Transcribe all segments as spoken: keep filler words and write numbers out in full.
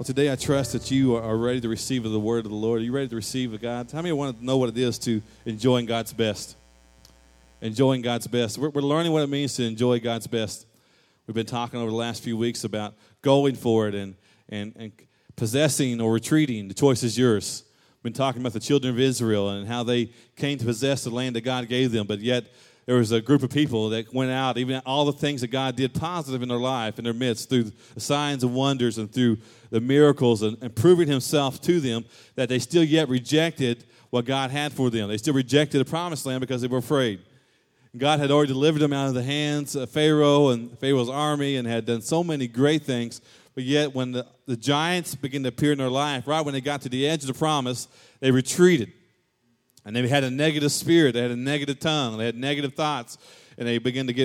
Well, today I trust that you are ready to receive the word of the Lord. Are you ready to receive of God? How many want to know what it is to enjoying God's best? Enjoying God's best. We're, we're learning what it means to enjoy God's best. We've been talking over the last few weeks about going for it and, and, and possessing or retreating. The choice is yours. We've been talking about the children of Israel and how they came to possess the land that God gave them, but yet there was a group of people that went out, even all the things that God did positive in their life, in their midst, through the signs and wonders and through the miracles and, and proving himself to them, that they still yet rejected what God had for them. They still rejected the promised land because they were afraid. God had already delivered them out of the hands of Pharaoh and Pharaoh's army and had done so many great things, but yet when the, the giants began to appear in their life, right when they got to the edge of the promise, they retreated. And they had a negative spirit, they had a negative tongue, they had negative thoughts, and they began to get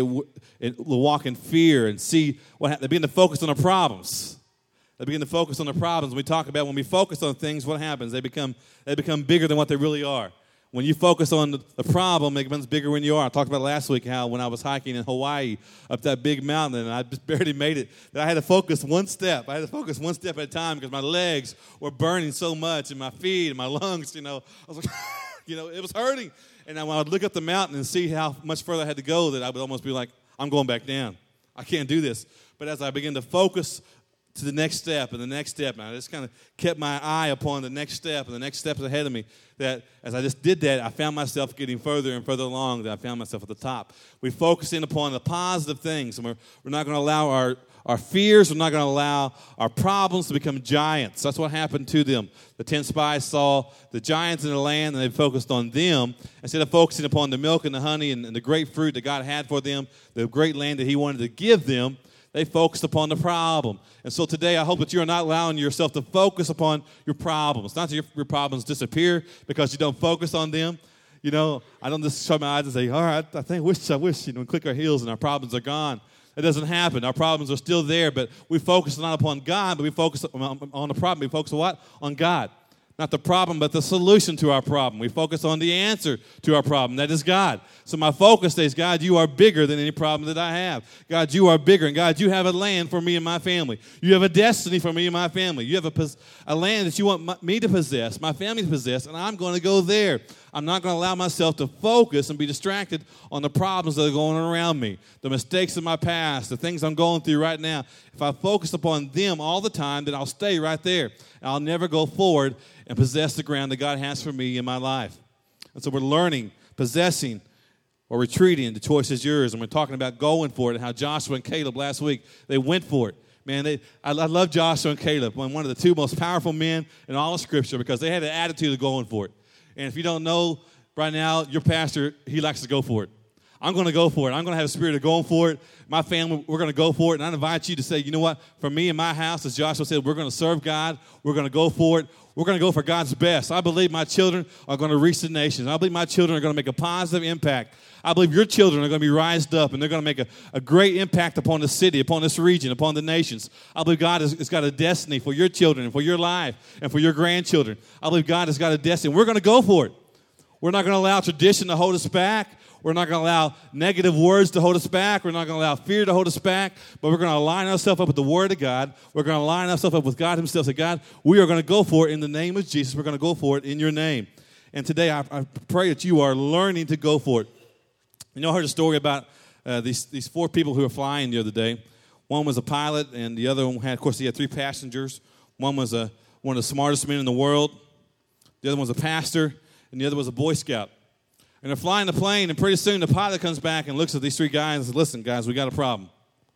walk in fear and see what happened. They began to focus on the problems. They begin to focus on the problems. We talk about when we focus on things, what happens? They become they become bigger than what they really are. When you focus on the, the problem, it becomes bigger when you are. I talked about last week how when I was hiking in Hawaii up that big mountain and I just barely made it, that I had to focus one step. I had to focus one step at a time because my legs were burning so much and my feet and my lungs, you know. I was like, you know, it was hurting. And when I would look up the mountain and see how much further I had to go, that I would almost be like, I'm going back down. I can't do this. But as I began to focus to the next step and the next step, and I just kind of kept my eye upon the next step and the next steps ahead of me, that as I just did that, I found myself getting further and further along, that I found myself at the top. We focus in upon the positive things, and we're, we're not going to allow our, our fears, we're not going to allow our problems to become giants. That's what happened to them. The ten spies saw the giants in the land, and they focused on them instead of focusing upon the milk and the honey and, and the great fruit that God had for them, the great land that he wanted to give them. They focused upon the problem. And so today I hope that you are not allowing yourself to focus upon your problems. Not that your, your problems disappear because you don't focus on them. You know, I don't just shut my eyes and say, all right, I think, wish, I wish, you know, and click our heels and our problems are gone. It doesn't happen. Our problems are still there, but we focus not upon God, but we focus on, on the problem. We focus on what? On God. Not the problem, but the solution to our problem. We focus on the answer to our problem. That is God. So my focus is, God, you are bigger than any problem that I have. God, you are bigger. And God, you have a land for me and my family. You have a destiny for me and my family. You have a, a land that you want my, me to possess, my family to possess, and I'm going to go there. I'm not going to allow myself to focus and be distracted on the problems that are going on around me, the mistakes of my past, the things I'm going through right now. If I focus upon them all the time, then I'll stay right there. And I'll never go forward and possess the ground that God has for me in my life. And so we're learning, possessing, or retreating. The choice is yours. And we're talking about going for it and how Joshua and Caleb last week, they went for it. Man, they, I, I love Joshua and Caleb, one of the two most powerful men in all of Scripture, because they had an attitude of going for it. And if you don't know right now, your pastor, he likes to go for it. I'm going to go for it. I'm going to have a spirit of going for it. My family, we're going to go for it. And I invite you to say, you know what? For me and my house, as Joshua said, we're going to serve God. We're going to go for it. We're going to go for God's best. I believe my children are going to reach the nations. I believe my children are going to make a positive impact. I believe your children are going to be rised up, and they're going to make a, a great impact upon the city, upon this region, upon the nations. I believe God has, has got a destiny for your children and for your life and for your grandchildren. I believe God has got a destiny. We're going to go for it. We're not going to allow tradition to hold us back. We're not going to allow negative words to hold us back. We're not going to allow fear to hold us back. But we're going to align ourselves up with the Word of God. We're going to align ourselves up with God himself. Say, God, we are going to go for it in the name of Jesus. We're going to go for it in your name. And today I, I pray that you are learning to go for it. You know, I heard a story about uh, these, these four people who were flying the other day. One was a pilot, and the other one had, of course, he had three passengers. One was a, one of the smartest men in the world. The other one was a pastor, and the other was a Boy Scout. And they're flying the plane, and pretty soon the pilot comes back and looks at these three guys and says, listen, guys, we got a problem.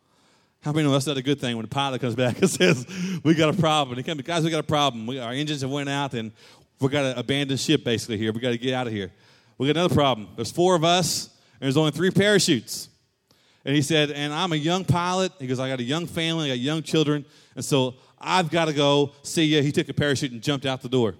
How many know that's not a good thing when the pilot comes back and says, we got a problem? And he comes, guys, we got a problem. We, our engines have went out, and we got to abandon ship basically here. We got to get out of here. We got another problem. There's four of us, and there's only three parachutes. And he said, and I'm a young pilot. He goes, I got a young family, I got young children, and so I've got to go see you. He took a parachute and jumped out the door.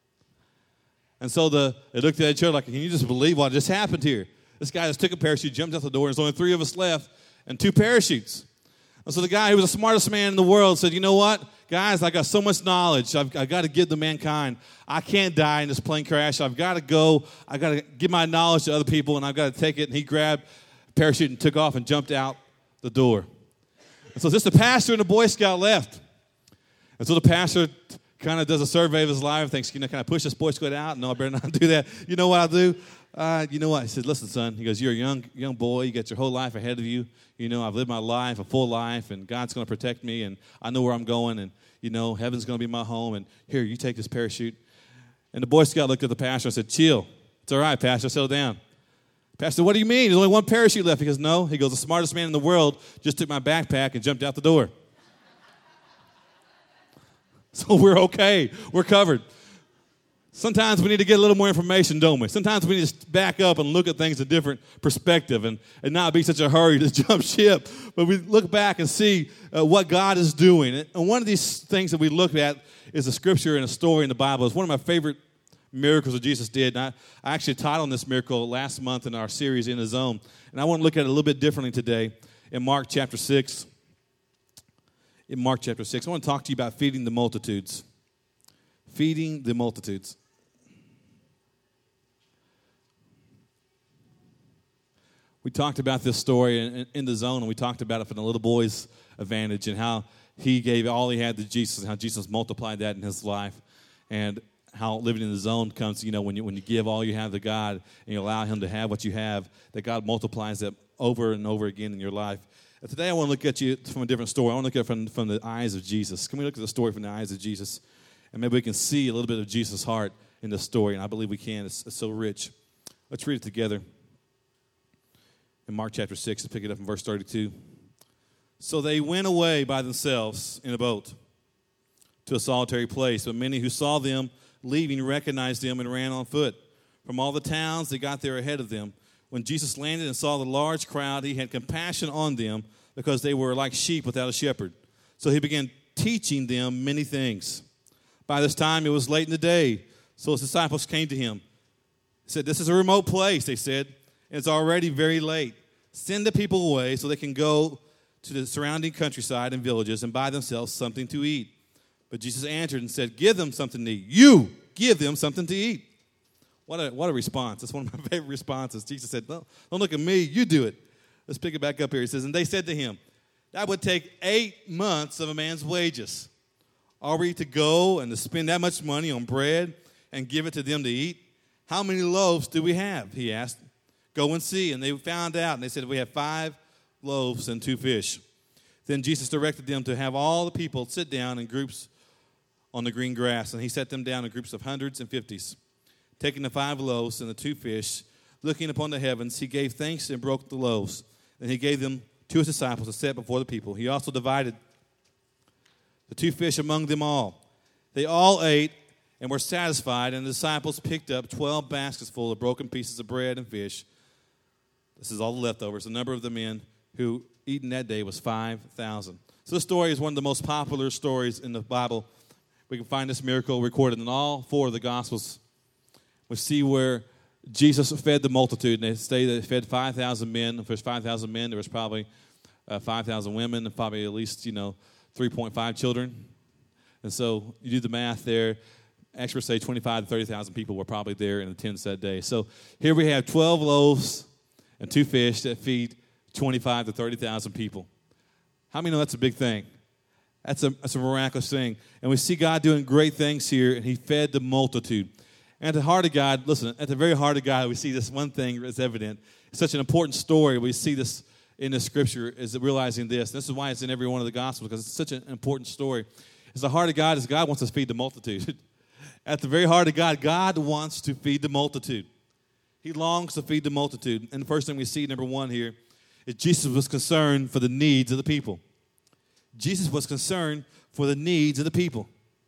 And so the, they looked at each other like, can you just believe what just happened here? This guy just took a parachute, jumped out the door, and there's only three of us left and two parachutes. And so the guy who was the smartest man in the world said, you know what, guys, I got so much knowledge. I've, I've got to give to mankind. I can't die in this plane crash. I've got to go. I've got to give my knowledge to other people, and I've got to take it. And he grabbed a parachute and took off and jumped out the door. And so just the pastor and the Boy Scout left. And so the pastor kind of does a survey of his life, thinks, you know, can I push this Boy Scout out? No, I better not do that. You know what I'll do? Uh, you know what? He said, listen, son. He goes, you're a young young boy. You got your whole life ahead of you. You know, I've lived my life, a full life, and God's going to protect me, and I know where I'm going, and, you know, heaven's going to be my home, and here, you take this parachute. And the Boy Scout looked at the pastor and said, chill. It's all right, pastor, settle down. Pastor said, what do you mean? There's only one parachute left. He goes, no. He goes, the smartest man in the world just took my backpack and jumped out the door. So we're okay. We're covered. Sometimes we need to get a little more information, don't we? Sometimes we need to back up and look at things in a different perspective and, and not be such a hurry to jump ship. But we look back and see uh, what God is doing. And one of these things that we look at is a scripture and a story in the Bible. It's one of my favorite miracles that Jesus did. And I, I actually titled this miracle last month in our series, In the Zone. And I want to look at it a little bit differently today in Mark chapter six. In Mark chapter six, I want to talk to you about feeding the multitudes. Feeding the multitudes. We talked about this story in, in the zone, and we talked about it from the little boy's advantage and how he gave all he had to Jesus, and how Jesus multiplied that in his life, and how living in the zone comes, you know, when you when you give all you have to God and you allow him to have what you have, that God multiplies that over and over again in your life. And today I want to look at you from a different story. I want to look at it from, from the eyes of Jesus. Can we look at the story from the eyes of Jesus? And maybe we can see a little bit of Jesus' heart in this story, and I believe we can. It's, it's so rich. Let's read it together. In Mark chapter six, let's pick it up in verse thirty-two. So they went away by themselves in a boat to a solitary place, but many who saw them leaving recognized them and ran on foot. From all the towns, they got there ahead of them. When Jesus landed and saw the large crowd, he had compassion on them because they were like sheep without a shepherd. So he began teaching them many things. By this time, it was late in the day, so his disciples came to him. He said, this is a remote place, they said, and it's already very late. Send the people away so they can go to the surrounding countryside and villages and buy themselves something to eat. But Jesus answered and said, give them something to eat. You give them something to eat. What a, what a response. That's one of my favorite responses. Jesus said, no, don't look at me, you do it. Let's pick it back up here. He says, and they said to him, that would take eight months of a man's wages. Are we to go and to spend that much money on bread and give it to them to eat? How many loaves do we have? He asked. Go and see. And they found out, and they said, we have five loaves and two fish. Then Jesus directed them to have all the people sit down in groups on the green grass, and he set them down in groups of hundreds and fifties. Taking the five loaves and the two fish, looking upon the heavens, he gave thanks and broke the loaves. And he gave them to his disciples to set before the people. He also divided the two fish among them all. They all ate and were satisfied, and the disciples picked up twelve baskets full of broken pieces of bread and fish. This is all the leftovers. The number of the men who eaten that day was five thousand. So this story is one of the most popular stories in the Bible. We can find this miracle recorded in all four of the Gospels. We see where Jesus fed the multitude, and they say that he fed five thousand men. If there's five thousand men, there was probably uh, five thousand women, and probably at least, you know, three point five children. And so you do the math there. Experts say twenty-five to thirty thousand people were probably there in attendance that day. So here we have twelve loaves and two fish that feed twenty-five to thirty thousand people. How many know that's a big thing? That's a, that's a miraculous thing. And we see God doing great things here, and he fed the multitude. And at the heart of God, listen, at the very heart of God, we see this one thing that's evident. It's such an important story. We see this in the scripture, is realizing this. This is why it's in every one of the Gospels, because it's such an important story. It's the heart of God is God wants to feed the multitude. At the very heart of God, God wants to feed the multitude. He longs to feed the multitude. And the first thing we see, number one here, is Jesus was concerned for the needs of the people. Jesus was concerned for the needs of the people.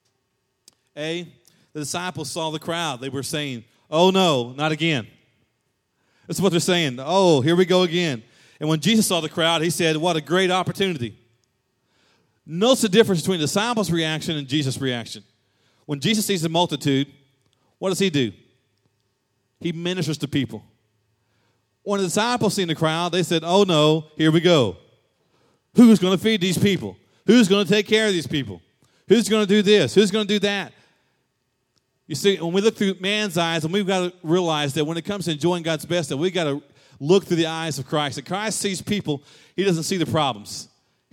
A, the disciples saw the crowd. They were saying, oh no, not again. That's what they're saying. Oh, here we go again. And when Jesus saw the crowd, he said, what a great opportunity. Notice the difference between the disciples' reaction and Jesus' reaction. When Jesus sees the multitude, what does he do? He ministers to people. When the disciples seen the crowd, they said, oh no, here we go. Who's going to feed these people? Who's going to take care of these people? Who's going to do this? Who's going to do that? You see, when we look through man's eyes, and we've got to realize that when it comes to enjoying God's best, that we've got to look through the eyes of Christ. That Christ sees people, he doesn't see the problems.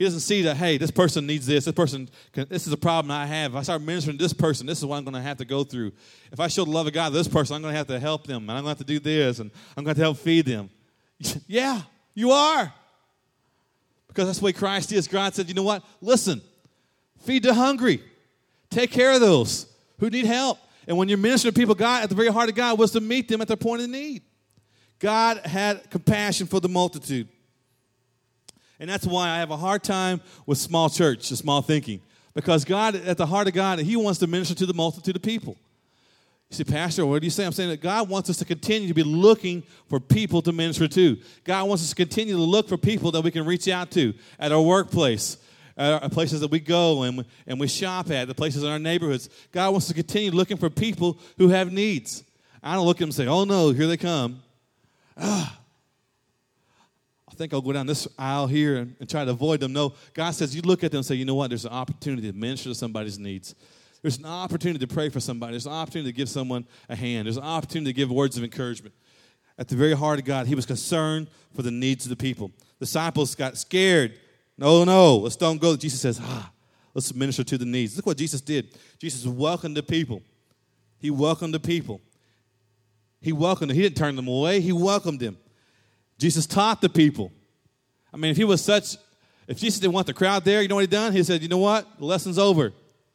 He doesn't see that, hey, this person needs this. This person, can, this is a problem I have. If I start ministering to this person, this is what I'm going to have to go through. If I show the love of God to this person, I'm going to have to help them, and I'm going to have to do this, and I'm going to have to help feed them. Yeah, you are. Because that's the way Christ is. God said, you know what? Listen, feed the hungry. Take care of those who need help. And when you're ministering to people, God, at the very heart of God was to meet them at their point of need. God had compassion for the multitude. And that's why I have a hard time with small church, and small thinking. Because God, at the heart of God, He wants to minister to the multitude of people. You say, Pastor, what do you say? I'm saying that God wants us to continue to be looking for people to minister to. God wants us to continue to look for people that we can reach out to at our workplace, at our places that we go and, and we shop at, the places in our neighborhoods. God wants to continue looking for people who have needs. I don't look at them and say, oh, no, here they come. Ah. I think I'll go down this aisle here and, and try to avoid them. No, God says you look at them and say, you know what, there's an opportunity to minister to somebody's needs. There's an opportunity to pray for somebody. There's an opportunity to give someone a hand. There's an opportunity to give words of encouragement. At the very heart of God, He was concerned for the needs of the people. The disciples got scared. No, no, let's don't go. Jesus says, ah, let's minister to the needs. Look what Jesus did. Jesus welcomed the people. He welcomed the people. He welcomed them. He didn't turn them away. He welcomed them. Jesus taught the people. I mean, if he was such, if Jesus didn't want the crowd there, you know what he done? He said, you know what? The lesson's over.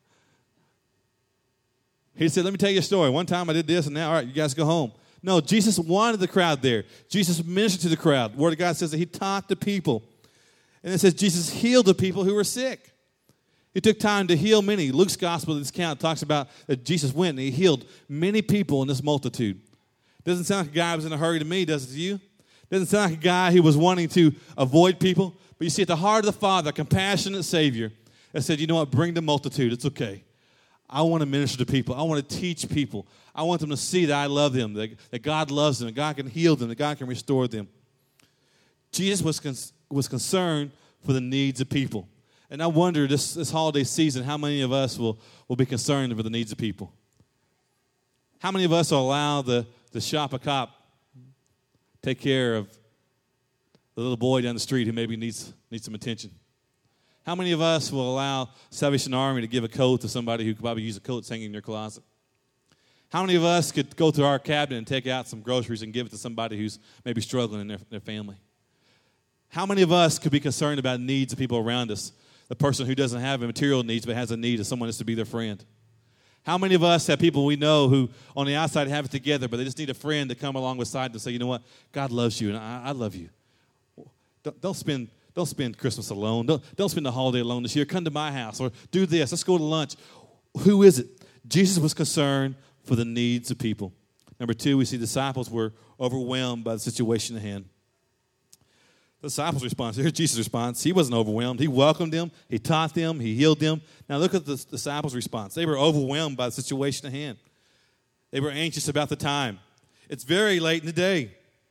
He said, let me tell you a story. One time I did this, and now, all right, you guys go home. No, Jesus wanted the crowd there. Jesus ministered to the crowd. The Word of God says that He taught the people. And it says Jesus healed the people who were sick. He took time to heal many. Luke's gospel, this account, talks about that Jesus went and He healed many people in this multitude. Doesn't sound like a guy who was in a hurry to me, does it to you? Doesn't sound like a guy who was wanting to avoid people. But you see, at the heart of the Father, a compassionate Savior that said, you know what, bring the multitude. It's okay. I want to minister to people. I want to teach people. I want them to see that I love them, that, that God loves them, that God can heal them, that God can restore them. Jesus was, con- was concerned for the needs of people. And I wonder this, this holiday season, how many of us will, will be concerned for the needs of people? How many of us will allow the, the shop a cop take care of the little boy down the street who maybe needs, needs some attention? How many of us will allow Salvation Army to give a coat to somebody who could probably use a coat that's hanging in their closet? How many of us could go to our cabinet and take out some groceries and give it to somebody who's maybe struggling in their, their family? How many of us could be concerned about needs of people around us? The person who doesn't have a material needs but has a need of someone that's to be their friend. How many of us have people we know who on the outside have it together, but they just need a friend to come along beside them and say, you know what, God loves you and I, I love you. Don't, don't spend don't spend Christmas alone. Don't, don't spend the holiday alone this year. Come to my house or do this. Let's go to lunch. Who is it? Jesus was concerned for the needs of people. Number two, we see disciples were overwhelmed by the situation at hand. The disciples' response. Here's Jesus' response. He wasn't overwhelmed. He welcomed them. He taught them. He healed them. Now look at the disciples' response. They were overwhelmed by the situation at hand. They were anxious about the time. It's very late in the day.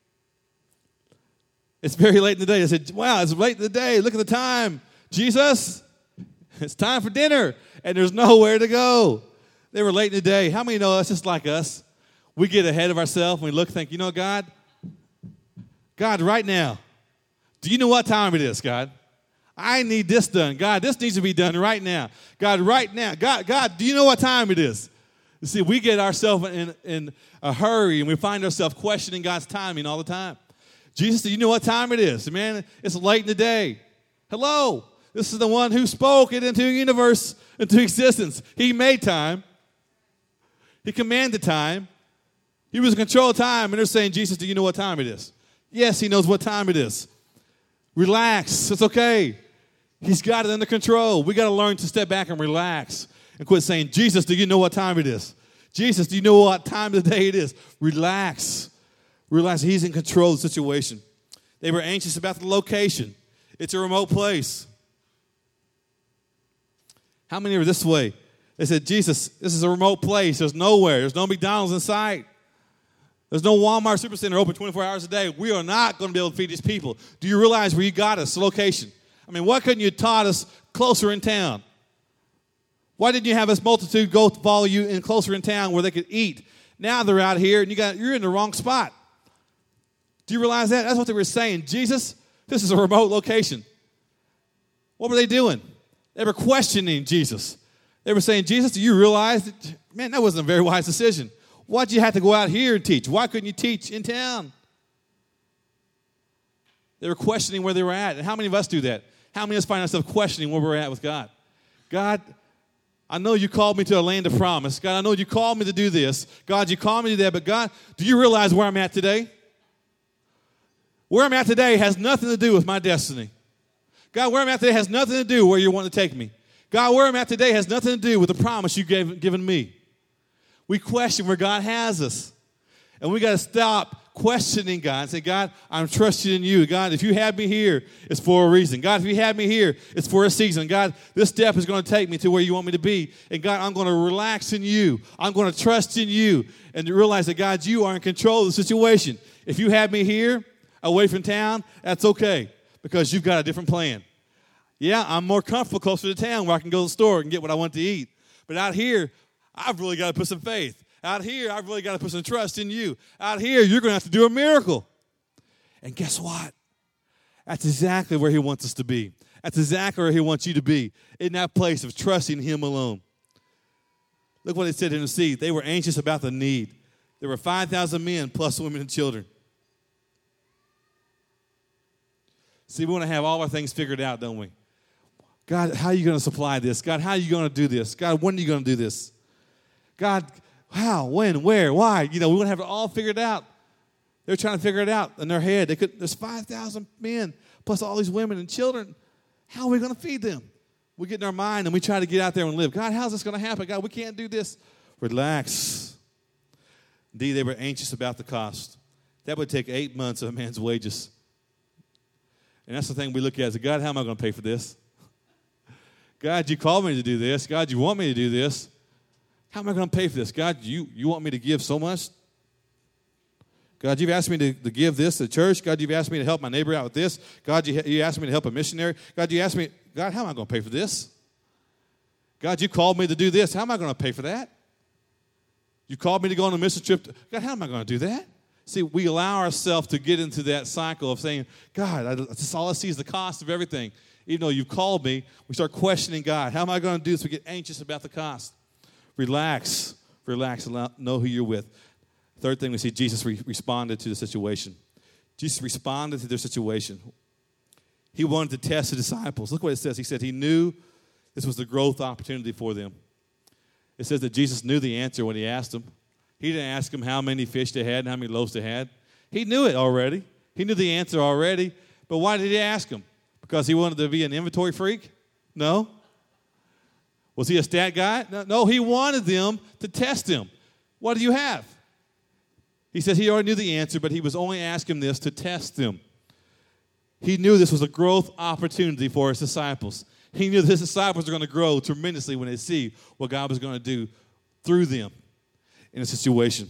It's very late in the day. They said, wow, it's late in the day. Look at the time. Jesus, it's time for dinner. And there's nowhere to go. They were late in the day. How many know that's just like us? We get ahead of ourselves and we look and think, you know, God, God, right now, do you know what time it is, God? I need this done. God, this needs to be done right now. God, right now. God, God, do you know what time it is? You see, we get ourselves in, in a hurry and we find ourselves questioning God's timing all the time. Jesus, do you know what time it is? Man, it's late in the day. Hello. This is the one who spoke it into the universe, into existence. He made time. He commanded time. He was in control of time. And they're saying, Jesus, do you know what time it is? Yes, He knows what time it is. Relax. It's okay. He's got it under control. We got to learn to step back and relax and quit saying, Jesus, do you know what time it is? Jesus, do you know what time of the day it is? Relax. Relax. He's in control of the situation. They were anxious about the location. It's a remote place. How many are this way? They said, Jesus, this is a remote place. There's nowhere. There's no McDonald's in sight. There's no Walmart Supercenter open twenty-four hours a day. We are not going to be able to feed these people. Do you realize where you got us, the location? I mean, why couldn't you have taught us closer in town? Why didn't you have this multitude go follow you in closer in town where they could eat? Now they're out here and you got, you're in the wrong spot. Do you realize that? That's what they were saying. Jesus, this is a remote location. What were they doing? They were questioning Jesus. They were saying, Jesus, do you realize that, man, that wasn't a very wise decision. Why'd you have to go out here and teach? Why couldn't you teach in town? They were questioning where they were at. And how many of us do that? How many of us find ourselves questioning where we're at with God? God, I know you called me to a land of promise. God, I know you called me to do this. God, you called me to do that. But God, do you realize where I'm at today? Where I'm at today has nothing to do with my destiny. God, where I'm at today has nothing to do with where you want to take me. God, where I'm at today has nothing to do with the promise you gave given me. We question where God has us. And we got to stop questioning God and say, God, I'm trusting in you. God, if you have me here, it's for a reason. God, if you have me here, it's for a season. God, this step is going to take me to where you want me to be. And God, I'm going to relax in you. I'm going to trust in you and to realize that, God, you are in control of the situation. If you have me here, away from town, that's okay because you've got a different plan. Yeah, I'm more comfortable closer to town where I can go to the store and get what I want to eat. But out here, I've really got to put some faith. Out here, I've really got to put some trust in you. Out here, you're going to have to do a miracle. And guess what? That's exactly where he wants us to be. That's exactly where he wants you to be, in that place of trusting him alone. Look what it said in the sea. They were anxious about the need. There were five thousand men plus women and children. See, we want to have all our things figured out, don't we? God, how are you going to supply this? God, how are you going to do this? God, when are you going to do this? God, how, when, where, why? You know, we want to have it all figured out. They're trying to figure it out in their head. They could. There's five thousand men plus all these women and children. How are we going to feed them? We get in our mind and we try to get out there and live. God, how's this going to happen? God, we can't do this. Relax. Indeed, they were anxious about the cost. That would take eight months of a man's wages. And that's the thing we look at is, God, how am I going to pay for this? God, you called me to do this. God, you want me to do this. How am I going to pay for this? God, you, you want me to give so much? God, you've asked me to, to give this to the church. God, you've asked me to help my neighbor out with this. God, you, you asked me to help a missionary. God, you asked me, God, how am I going to pay for this? God, you called me to do this. How am I going to pay for that? You called me to go on a mission trip. To, God, how am I going to do that? See, we allow ourselves to get into that cycle of saying, God, I, that's all I see is the cost of everything. Even though you've called me, we start questioning God. How am I going to do this? We get anxious about the cost. Relax. Relax. Allow, know who you're with. Third thing we see, Jesus re- responded to the situation. Jesus responded to their situation. He wanted to test the disciples. Look what it says. He said he knew this was the growth opportunity for them. It says that Jesus knew the answer when he asked them. He didn't ask them how many fish they had and how many loaves they had. He knew it already. He knew the answer already. But why did he ask them? Because he wanted to be an inventory freak? No. Was he a stat guy? No, no, he wanted them to test him. What do you have? He says he already knew the answer, but he was only asking this to test them. He knew this was a growth opportunity for his disciples. He knew that his disciples are going to grow tremendously when they see what God was going to do through them in a situation.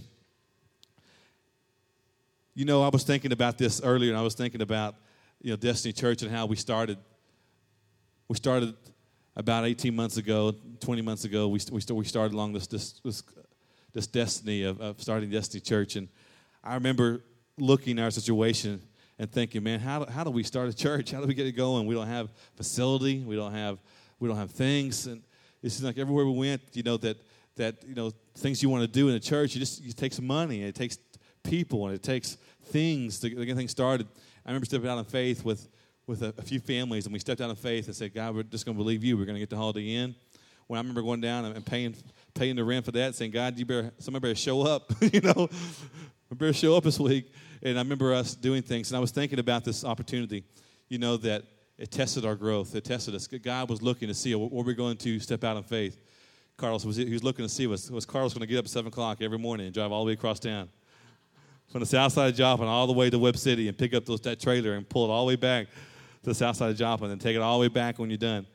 You know, I was thinking about this earlier, and I was thinking about, you know, Destiny Church and how we started. We started about eighteen months ago, twenty months ago. We we we started along this this this, this destiny of, of starting Destiny Church, and I remember looking at our situation and thinking, man, how do, how do we start a church? How do we get it going? We don't have facility. We don't have we don't have things, and it seems like everywhere we went, you know, that that you know things you want to do in a church, you just it takes money, and it takes people, and it takes things to get things started. I remember stepping out in faith with with a, a few families, and we stepped out in faith and said, God, we're just going to believe you. We're going to get the Holiday Inn. When I remember going down and paying paying the rent for that, saying, God, you better somebody better show up, you know, we better show up this week. And I remember us doing things, and I was thinking about this opportunity, you know, that it tested our growth. It tested us. God was looking to see what we're going to step out in faith. Carlos was he was looking to see was was Carlos going to get up at seven o'clock every morning and drive all the way across town from the south side of Joplin all the way to Webb City and pick up those, that trailer and pull it all the way back to the south side of Joplin and take it all the way back when you're done.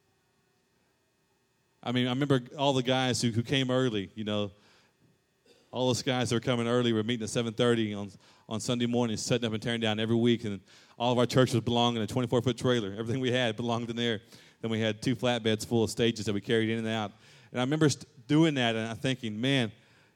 I mean, I remember all the guys who, who came early, you know, all those guys that were coming early were meeting at seven thirty on, on Sunday morning, setting up and tearing down every week, and all of our churches belonged in a twenty-four foot trailer. Everything we had belonged in there. Then we had two flatbeds full of stages that we carried in and out. And I remember doing that, and I'm thinking, man,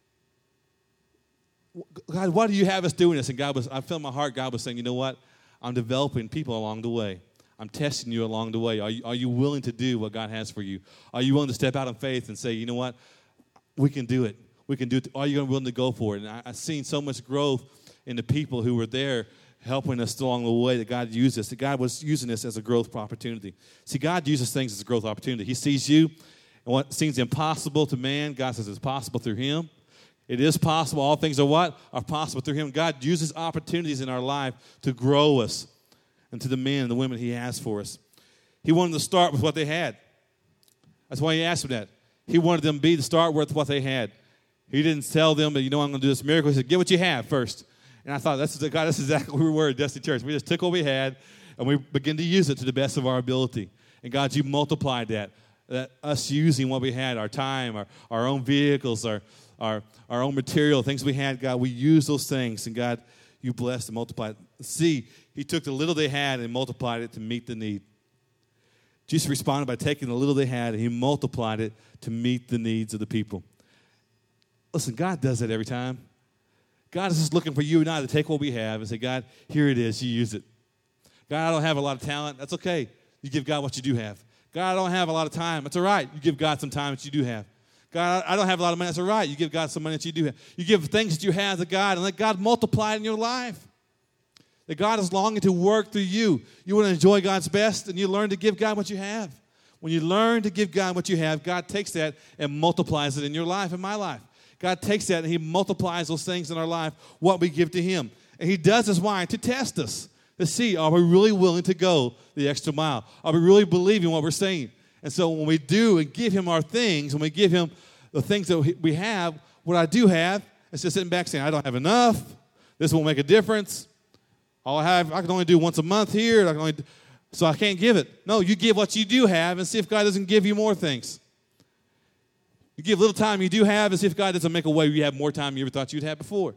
God, why do you have us doing this? And God was, I felt in my heart, God was saying, you know what? I'm developing people along the way. I'm testing you along the way. Are you, are you willing to do what God has for you? Are you willing to step out in faith and say, you know what, we can do it. We can do it. Are you willing to go for it? And I, I've seen so much growth in the people who were there helping us along the way that God used this, that God was using this as a growth opportunity. See, God uses things as a growth opportunity. He sees you, and what seems impossible to man, God says it's possible through him. It is possible. All things are what? Are possible through him. God uses opportunities in our life to grow us and to the men and the women he has for us. He wanted to start with what they had. That's why he asked them that. He wanted them to be to start with what they had. He didn't tell them that, you know, I'm going to do this miracle. He said, get what you have first. And I thought, that's, God, that's exactly what we were at Destiny Church. We just took what we had, and we began to use it to the best of our ability. And God, you multiplied that, that us using what we had, our time, our, our own vehicles, our, our, our own material, things we had, God, we used those things. And God, you blessed and multiplied. See, he took the little they had and multiplied it to meet the need. Jesus responded by taking the little they had, and he multiplied it to meet the needs of the people. Listen, God does that every time. God is just looking for you and I to take what we have and say, God, here it is. You use it. God, I don't have a lot of talent. That's okay. You give God what you do have. God, I don't have a lot of time. That's all right. You give God some time that you do have. God, I don't have a lot of money. That's all right. You give God some money that you do have. You give things that you have to God and let God multiply it in your life. That God is longing to work through you. You want to enjoy God's best, and you learn to give God what you have. When you learn to give God what you have, God takes that and multiplies it in your life and my life. God takes that and he multiplies those things in our life, what we give to him. And he does this, why? To test us, to see, are we really willing to go the extra mile? Are we really believing what we're saying? And so when we do and give him our things, when we give him the things that we have, what I do have, instead of sitting back saying, I don't have enough, this won't make a difference. All I have, I can only do once a month here, I can only do, so I can't give it. No, you give what you do have and see if God doesn't give you more things. You give little time you do have and see if God doesn't make a way where you have more time you ever thought you'd have before.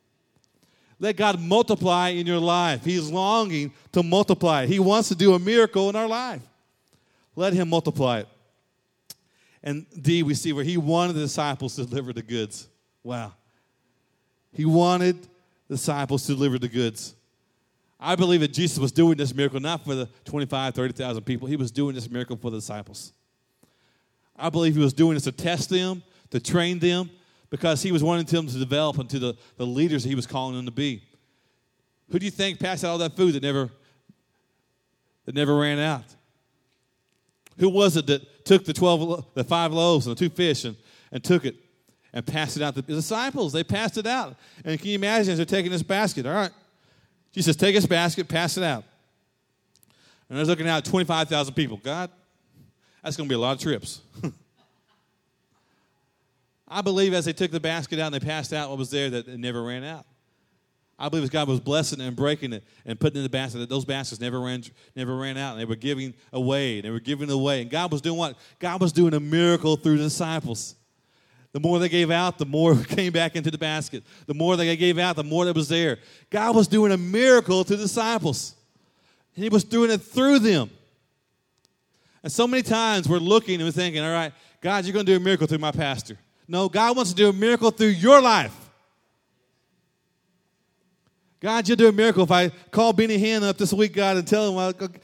Let God multiply in your life. He's longing to multiply. He wants to do a miracle in our life. Let him multiply it. And D, we see where he wanted the disciples to deliver the goods. Wow. He wanted the disciples to deliver the goods. I believe that Jesus was doing this miracle not for the twenty-five, thirty thousand people. He was doing this miracle for the disciples. I believe he was doing this to test them, to train them, because he was wanting them to develop into the, the leaders he was calling them to be. Who do you think passed out all that food that never, that never ran out? Who was it that took the twelve, the five loaves and the two fish and, and took it and passed it out? The disciples, they passed it out. And can you imagine as they're taking this basket? All right. Jesus says, take this basket, pass it out. And they're looking out at twenty-five thousand people. God, that's going to be a lot of trips. I believe as they took the basket out and they passed out what was there, that it never ran out. I believe as God was blessing it and breaking it and putting it in the basket, that those baskets never ran, never ran out. And they were giving away. They were giving away. And God was doing what? God was doing a miracle through the disciples. The more they gave out, the more came back into the basket. The more they gave out, the more that was there. God was doing a miracle to the disciples. And he was doing it through them. And so many times we're looking and we're thinking, all right, God, you're going to do a miracle through my pastor. No, God wants to do a miracle through your life. God, you'll do a miracle if I call Benny Hinn up this week, God, and tell him, well, if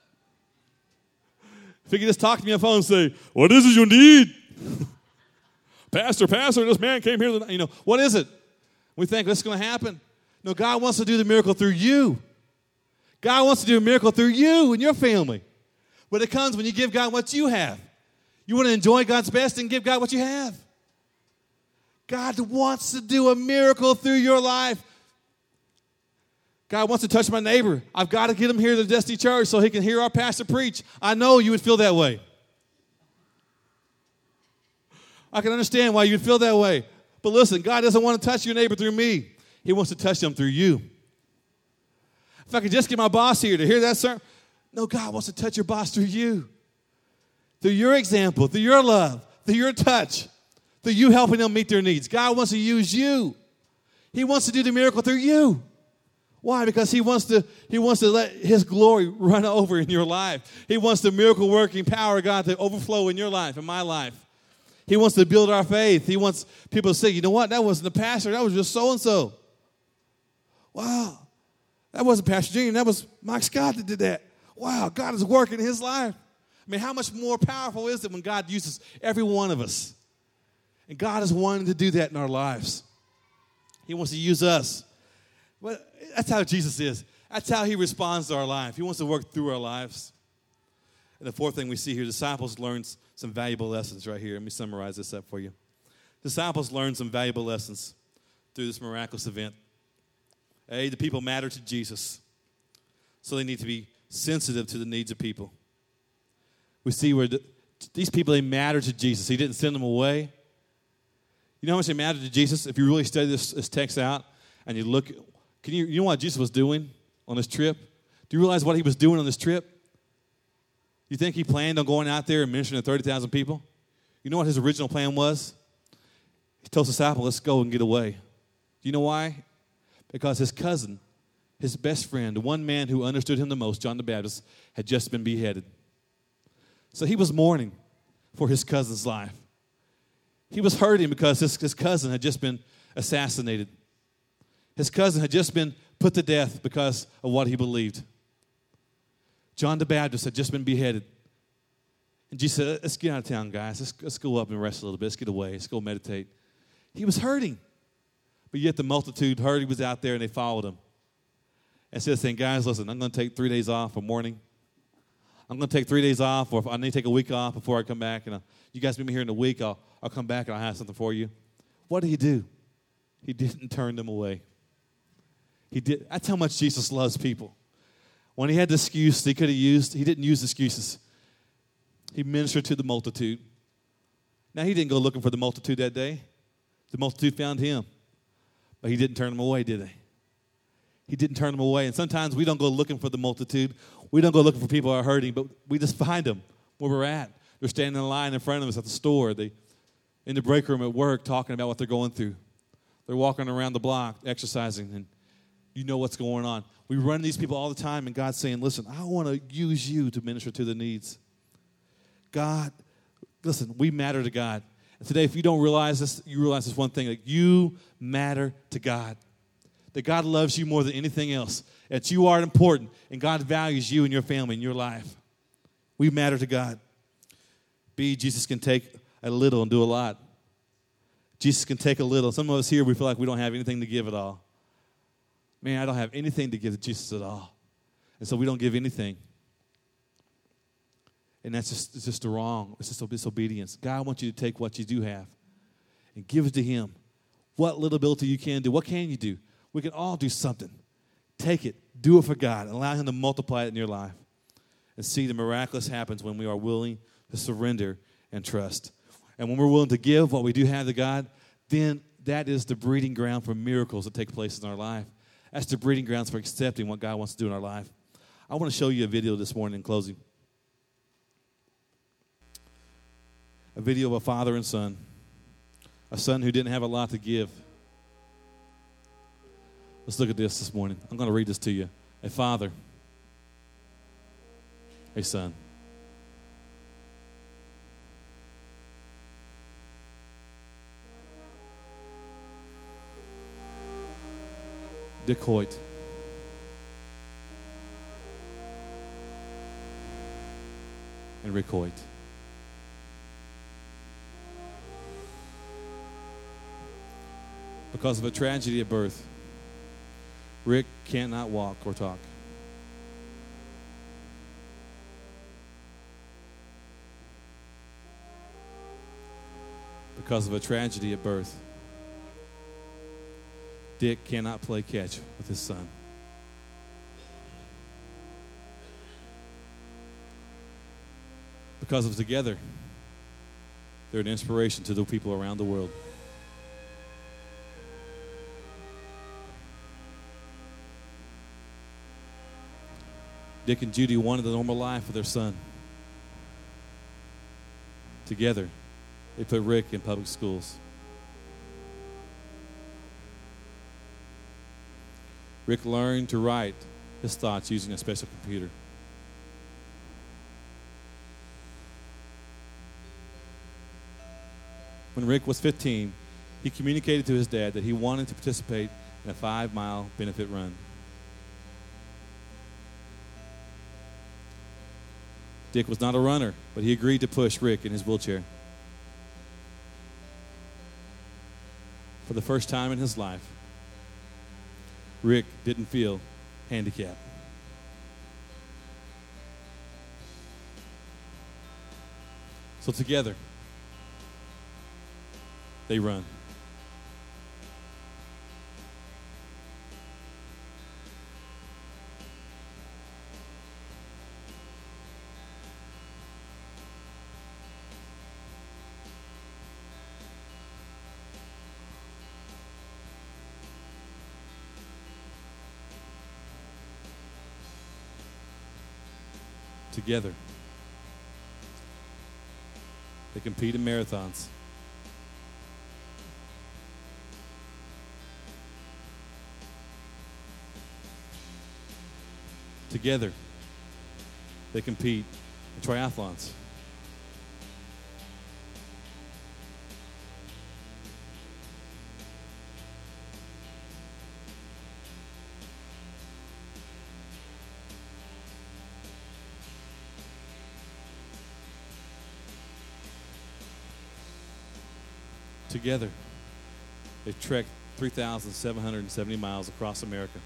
he can just talk to me on the phone and say, what is it you need? Pastor, Pastor, this man came here tonight. You know, what is it? We think this is going to happen. No, God wants to do the miracle through you. God wants to do a miracle through you and your family. But it comes when you give God what you have. You want to enjoy God's best and give God what you have. God wants to do a miracle through your life. God wants to touch my neighbor. I've got to get him here to the Destiny Church so he can hear our pastor preach. I know you would feel that way. I can understand why you'd feel that way. But listen, God doesn't want to touch your neighbor through me. He wants to touch them through you. If I could just get my boss here to hear that sermon. No, God wants to touch your boss through you. Through your example, through your love, through your touch, through you helping them meet their needs. God wants to use you. He wants to do the miracle through you. Why? Because he wants to, he wants to let his glory run over in your life. He wants the miracle-working power of God to overflow in your life, in my life. He wants to build our faith. He wants people to say, you know what? That wasn't the pastor. That was just so-and-so. Wow. That wasn't Pastor Gene. That was Mike Scott that did that. wow, God is working in his life. I mean, how much more powerful is it when God uses every one of us? And God is wanting to do that in our lives. He wants to use us. Well, that's how Jesus is. That's how he responds to our life. He wants to work through our lives. And the fourth thing we see here, disciples learned some valuable lessons right here. Let me summarize this up for you. Disciples learned some valuable lessons through this miraculous event. A, the people matter to Jesus, so they need to be sensitive to the needs of people. We see where the, these people, they matter to Jesus. He didn't send them away. You know how much they matter to Jesus? If you really study this, this text out and you look, can you, you know what Jesus was doing on this trip? Do you realize what he was doing on this trip? You think he planned on going out there and ministering to thirty thousand people? You know what his original plan was? He told his disciples, let's go and get away. Do you know why? Because his cousin, his best friend, the one man who understood him the most, John the Baptist, had just been beheaded. So he was mourning for his cousin's life. He was hurting because his, his cousin had just been assassinated. His cousin had just been put to death because of what he believed. John the Baptist had just been beheaded. And Jesus said, let's get out of town, guys. Let's, let's go up and rest a little bit. Let's get away. Let's go meditate. He was hurting. But yet the multitude heard he was out there and they followed him. Instead of saying, guys, listen, I'm going to take three days off for mourning. I'm going to take three days off, or if I need to take a week off before I come back. And I'll, you guys meet me here in a week. I'll, I'll come back and I'll have something for you. What did he do? He didn't turn them away. He did. That's how much Jesus loves people. When he had the excuse he could have used, he didn't use excuses. He ministered to the multitude. Now, he didn't go looking for the multitude that day. The multitude found him. But he didn't turn them away, did he? He didn't turn them away. And sometimes we don't go looking for the multitude. We don't go looking for people who are hurting, but we just find them where we're at. They're standing in line in front of us at the store. They in the break room at work talking about what they're going through. They're walking around the block exercising, and you know what's going on. We run these people all the time, and God's saying, listen, I want to use you to minister to the needs. God, listen, we matter to God. And today, if you don't realize this, you realize this one thing, that you matter to God. That God loves you more than anything else. That you are important, and God values you and your family and your life. We matter to God. B, Jesus can take a little and do a lot. Jesus can take a little. Some of us here, we feel like we don't have anything to give at all. Man, I don't have anything to give to Jesus at all. And so we don't give anything. And that's just, it's just the wrong. It's just disobedience. God wants you to take what you do have and give it to him. What little ability you can do. What can you do? We can all do something. Take it. Do it for God. Allow him to multiply it in your life. And see the miraculous happens when we are willing to surrender and trust. And when we're willing to give what we do have to God, then that is the breeding ground for miracles that take place in our life. That's the breeding grounds for accepting what God wants to do in our life. I want to show you a video this morning in closing. A video of a father and son. A son who didn't have a lot to give. Let's look at this this morning. I'm going to read this to you. A father. A son. Dick Hoyt. And Rick Hoyt. Because of a tragedy at birth, Rick cannot walk or talk. Because of a tragedy at birth, Dick cannot play catch with his son. Because of together, they're an inspiration to the people around the world. Dick and Judy wanted the normal life for their son. Together, they put Rick in public schools. Rick learned to write his thoughts using a special computer. When Rick was fifteen, he communicated to his dad that he wanted to participate in a five-mile benefit run. Dick was not a runner, but he agreed to push Rick in his wheelchair. For the first time in his life, Rick didn't feel handicapped. So together, they run. Together, they compete in marathons. Together, they compete in triathlons. Together, they've trekked three thousand seven hundred seventy miles across America.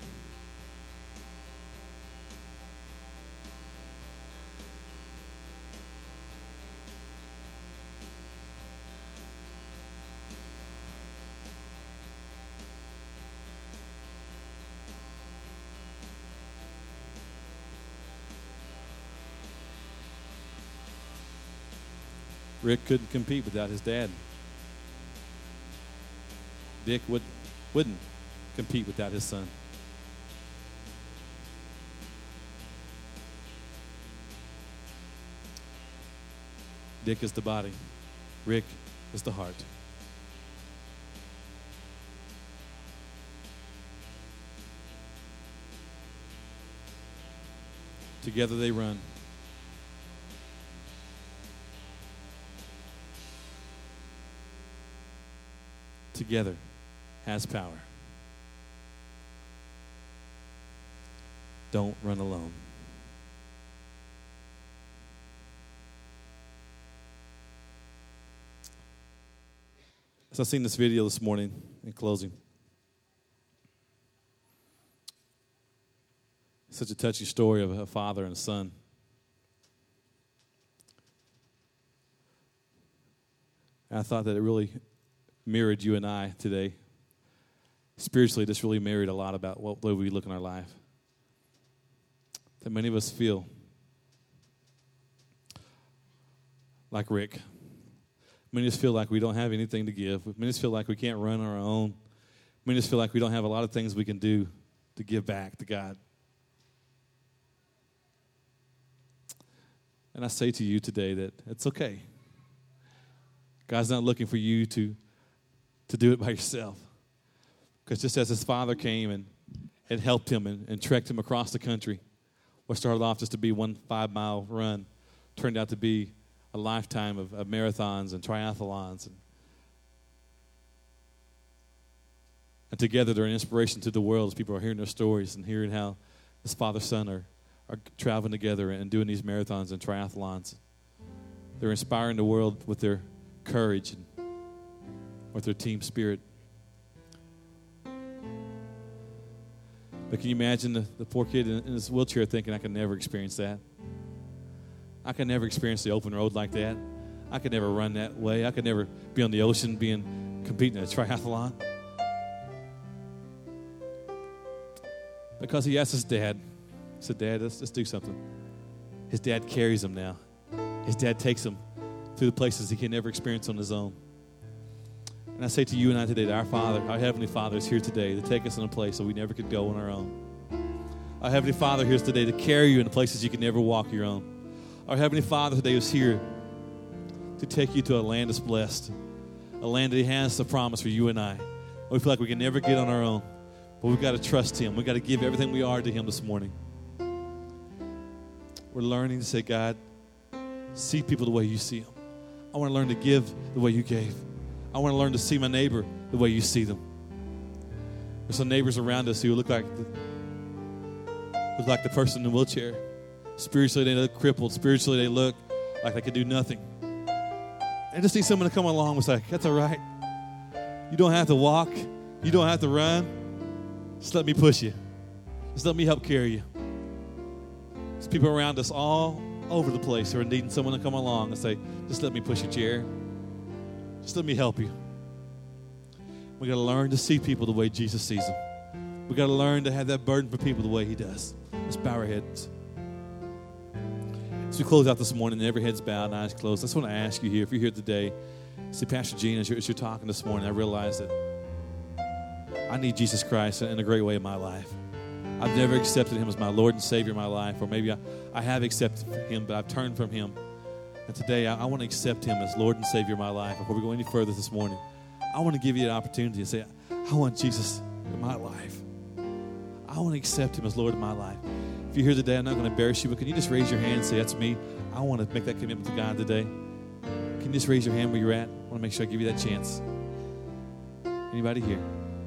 Rick couldn't compete without his dad. Dick would, wouldn't compete without his son. Dick is the body. Rick is the heart. Together they run. Together has power. Don't run alone. As I've seen this video this morning in closing, such a touching story of a father and a son. And I thought that it really mirrored you and I today. Spiritually, this really mirrored a lot about what way we look in our life. That many of us feel like Rick. Many of us feel like we don't have anything to give. Many of us feel like we can't run on our own. Many of us feel like we don't have a lot of things we can do to give back to God. And I say to you today that it's okay. God's not looking for you to, to do it by yourself. Because just as his father came and, and helped him and, and trekked him across the country, what started off just to be one five-mile run turned out to be a lifetime of, of marathons and triathlons. And, and together they're an inspiration to the world as people are hearing their stories and hearing how this father-son are, are traveling together and doing these marathons and triathlons. They're inspiring the world with their courage and with their team spirit. But can you imagine the, the poor kid in, in his wheelchair thinking, I can never experience that. I can never experience the open road like that. I could never run that way. I could never be on the ocean being competing in a triathlon. Because he asked his dad, he said, Dad, let's, let's do something. His dad carries him now. His dad takes him through the places he can never experience on his own. And I say to you and I today that our Father, our Heavenly Father is here today to take us in a place that we never could go on our own. Our Heavenly Father here is today to carry you into places you can never walk your own. Our Heavenly Father today is here to take you to a land that's blessed, a land that he has a promise for you and I. We feel like we can never get on our own, but we've got to trust him. We've got to give everything we are to him this morning. We're learning to say, God, see people the way you see them. I want to learn to give the way you gave. I want to learn to see my neighbor the way you see them. There's some neighbors around us who look like the, look like the person in the wheelchair. Spiritually, they look crippled. Spiritually, they look like they could do nothing. And just need someone to come along and say, that's all right. You don't have to walk. You don't have to run. Just let me push you. Just let me help carry you. There's people around us all over the place who are needing someone to come along and say, just let me push your chair. Just let me help you. We got to learn to see people the way Jesus sees them. We got to learn to have that burden for people the way he does. Let's bow our heads. As we close out this morning, and every head's bowed and eyes closed, I just want to ask you here, if you're here today, see, Pastor Gene, as you're, as you're talking this morning, I realize that I need Jesus Christ in a great way in my life. I've never accepted him as my Lord and Savior in my life, or maybe I, I have accepted him, but I've turned from him. And today, I, I want to accept him as Lord and Savior in my life. Before we go any further this morning, I want to give you an opportunity to say, I want Jesus in my life. I want to accept him as Lord in my life. If you're here today, I'm not going to embarrass you, but can you just raise your hand and say, that's me? I want to make that commitment to God today. Can you just raise your hand where you're at? I want to make sure I give you that chance. Anybody here?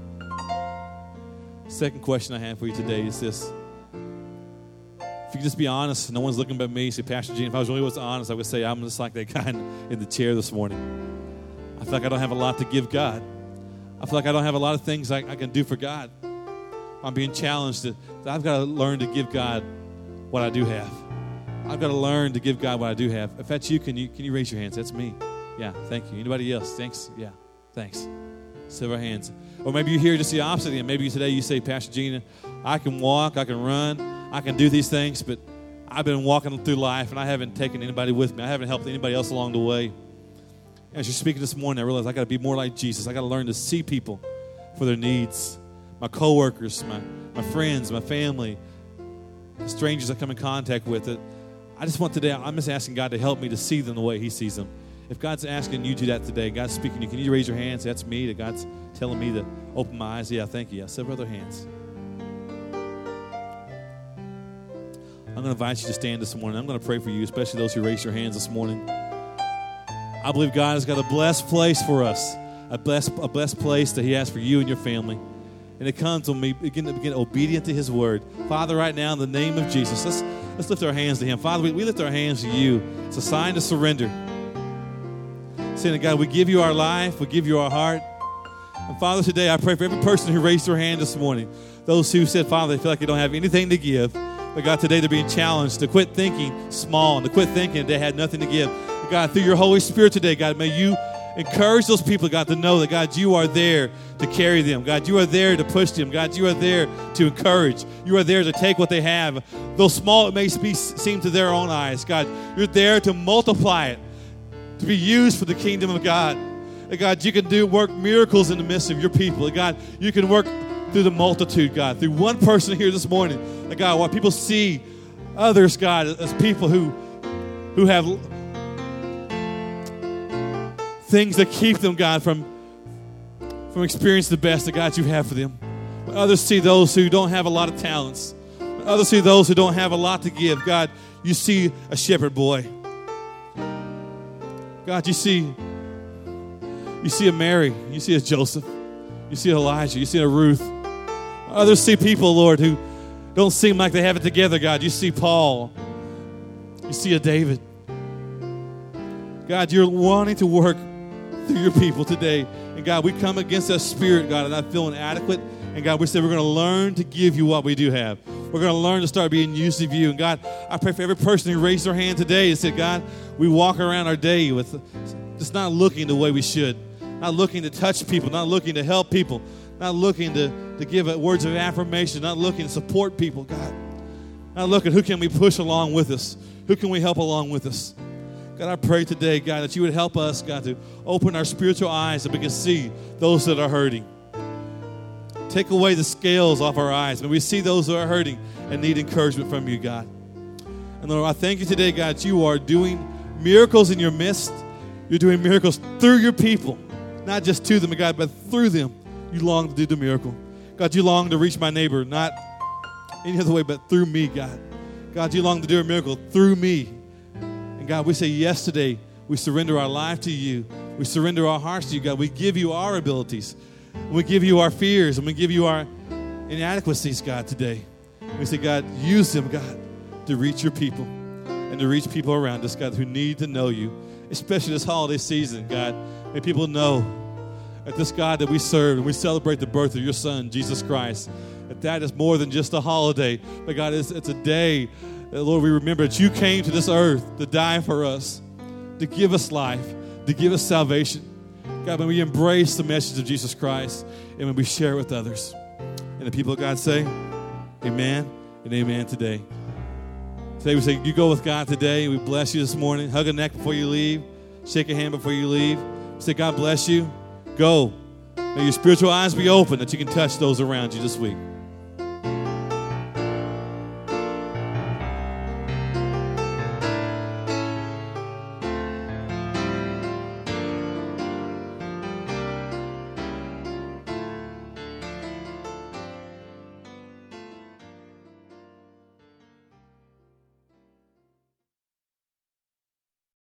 Second question I have for you today is this. If you could just be honest, no one's looking but me. Say, Pastor Gene, if I was really was honest, I would say I'm just like that guy in, in the chair this morning. I feel like I don't have a lot to give God. I feel like I don't have a lot of things I, I can do for God. I'm being challenged that, that I've got to learn to give God what I do have. I've got to learn to give God what I do have. If that's you, can you can you raise your hands? That's me. Yeah, thank you. Anybody else? Thanks. Yeah, thanks. Several hands. Or maybe you're here just the opposite end. Maybe today you say, Pastor Gina, I can walk, I can run, I can do these things, but I've been walking through life and I haven't taken anybody with me. I haven't helped anybody else along the way. As you're speaking this morning, I realize I got to be more like Jesus. I got to learn to see people for their needs. My coworkers, my, my friends, my family, the strangers I come in contact with. It, I just want today, I'm just asking God to help me to see them the way he sees them. If God's asking you to do that today, God's speaking to you, can you raise your hands? That's me, that God's telling me to open my eyes. Yeah, thank you. Yeah, several other hands. I'm going to invite you to stand this morning. I'm going to pray for you, especially those who raised your hands this morning. I believe God has got a blessed place for us, a blessed, a blessed place that he has for you and your family. And it comes when we begin to begin obedient to his word. Father, right now, in the name of Jesus, let's, let's lift our hands to him. Father, we, we lift our hands to you. It's a sign to surrender. Saying to God, we give you our life, we give you our heart. And Father, today I pray for every person who raised their hand this morning. Those who said, Father, they feel like they don't have anything to give. But God, today they're being challenged to quit thinking small and to quit thinking that they had nothing to give. But God, through your Holy Spirit today, God, may you encourage those people, God, to know that, God, you are there to carry them. God, you are there to push them. God, you are there to encourage. You are there to take what they have. Though small it may be, seem to their own eyes, God, you're there to multiply it, to be used for the kingdom of God. And God, you can do work miracles in the midst of your people. And God, you can work through the multitude, God, through one person here this morning. And God, while people see others, God, as people who, who have things that keep them, God, from, from experiencing the best that, God, you have for them. When others see those who don't have a lot of talents, when others see those who don't have a lot to give, God, you see a shepherd boy. God, you see, you see a Mary, you see a Joseph, you see Elijah, you see a Ruth. Others see people, Lord, who don't seem like they have it together, God. You see Paul, you see a David. God, you're wanting to work through your people today. And God, we come against that spirit, God, of not feeling adequate. And God, we say we're going to learn to give you what we do have. We're going to learn to start being used of you. And God, I pray for every person who raised their hand today and said, God, we walk around our day with just not looking the way we should, not looking to touch people, not looking to help people, not looking to, to give words of affirmation, not looking to support people, God. Not looking, who can we push along with us? Who can we help along with us? God, I pray today, God, that you would help us, God, to open our spiritual eyes so we can see those that are hurting. Take away the scales off our eyes. May we see those who are hurting and need encouragement from you, God. And Lord, I thank you today, God, that you are doing miracles in your midst. You're doing miracles through your people, not just to them, God, but through them. You long to do the miracle. God, you long to reach my neighbor, not any other way, but through me, God. God, you long to do a miracle through me. And God, we say yes today. We surrender our life to you. We surrender our hearts to you, God. We give you our abilities. We give you our fears, and we give you our inadequacies, God, today. We say, God, use them, God. to reach your people and to reach people around us, God, who need to know you, especially this holiday season, God. May people know that this God that we serve and we celebrate the birth of your Son, Jesus Christ, that that is more than just a holiday, but God, it's, it's a day that, Lord, we remember that you came to this earth to die for us, to give us life, to give us salvation. God, when we embrace the message of Jesus Christ and when we share it with others. And the people of God say, amen and amen today. Today we say, you go with God today. We bless you this morning. Hug a neck before you leave. Shake a hand before you leave. Say, God bless you. Go. May your spiritual eyes be open that you can touch those around you this week.